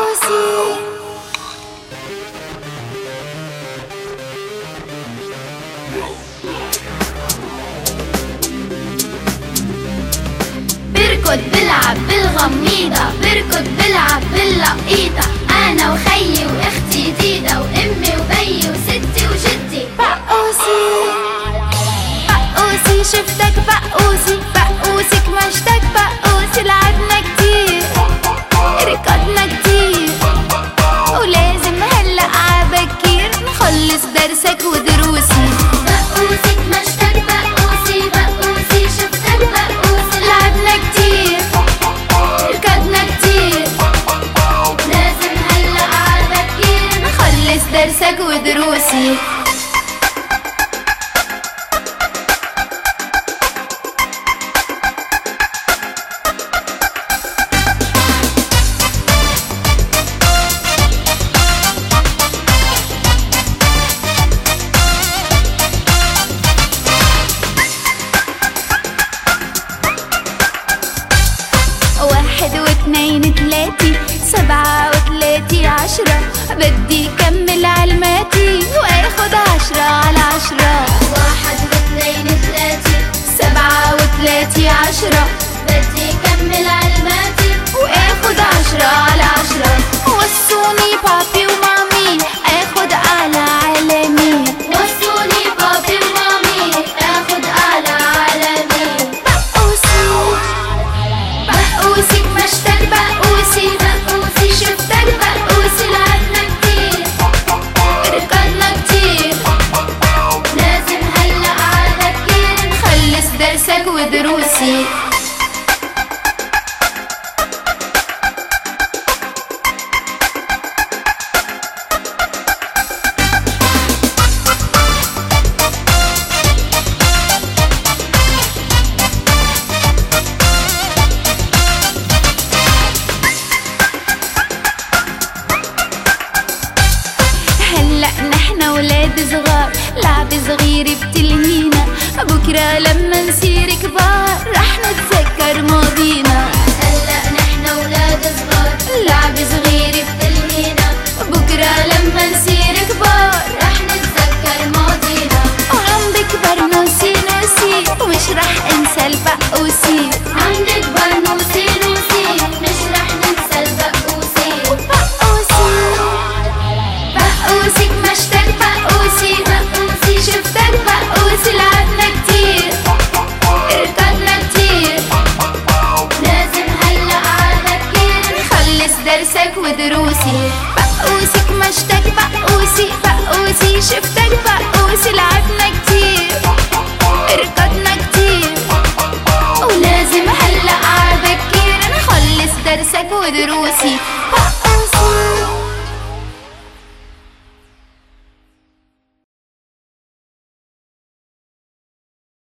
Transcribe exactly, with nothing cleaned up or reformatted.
بقوسي. بركض بلعب بالغميضة، بركض بلعب باللقيطة، أنا وخيي وأختي ديدة وأمي وبيي وستي وجدي. بقوسي بقوسي شفتك بقوسي، بقوسك مشتك بقوسي. لعبنا كتير ركضنا كتير ولازم هلأ عبكير نخلص درسك ودروسي. بقوسك مشتك بقوسي، بقوسي شفتك بقوسي. لعبنا كتير ركضنا كتير لازم هلأ عبكير نخلص درسك ودروسي. واحد واثنين تلاتي سبعة وتلاتي عشرة، بدي كمل علماتي واخد عشرة على عشرة. واحد واثنين ثلاثة سبعة وتلاتي عشرة، بدي كمل علماتي واخد عشرة على عشرة. وصوني بابي ومامي اخد اعلى علامي. وصوني بابي ومامي اخد اعلى عالمي. بقوسي بقوسك مشتك بقوسي، بقوسي شفتك بقوسي. لعبنا كتير ركضنا كتير لازم هلأ عبكير خلص درسك ودروسي. هلأ نحنا ولاد صغار، لعب صغير بتلهينا، بكرة لما نصير كبار رح نتذكر ماضينا. هلأ نحنا ولاد صغار، لعب صغير تلهينا بكرة لما نصير كبار رح نتذكر ماضينا. وعم بكبر نوسي نوسي ومش رح انسى البقوسي. عم نكبر نوسي نوسي مش رح ننسى البقوسي. بقوسي بقوسك مشتك بقوسي، بقوسي شفتك بقوسي. لعبنا كتير ركضنا كتير لازم هلأ عبكير نخلص درسك ودروسي. بقوسك مشتك بقوسي، بقوسي شفتك بقوسي. لعبنا كتير ركضنا كتير ولازم هلأ عبكير نخلص درسك ودروسي.